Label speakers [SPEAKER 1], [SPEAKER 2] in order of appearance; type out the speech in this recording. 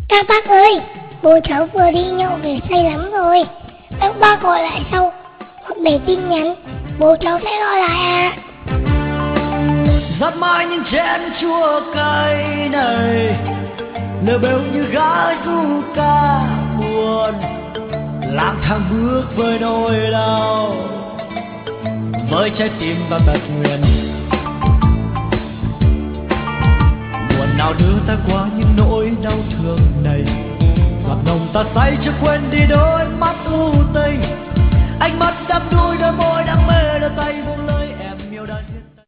[SPEAKER 1] Các bác ơi, bố cháu vừa đi nhậu về say lắm rồi. Các bác gọi lại sau hoặc để tin nhắn, bố cháu sẽ gọi lại à.
[SPEAKER 2] Dắt mãi những chén chua cay này, lờ bêu như gái ru ca buồn, lang thang bước với nỗi đau, với trái tim và bật nguyện. Buồn nào đưa ta qua những nỗi đau thương này, ngọt nồng ta say chưa quên đi đôi mắt u tình, ánh mắt đắm đuối đôi môi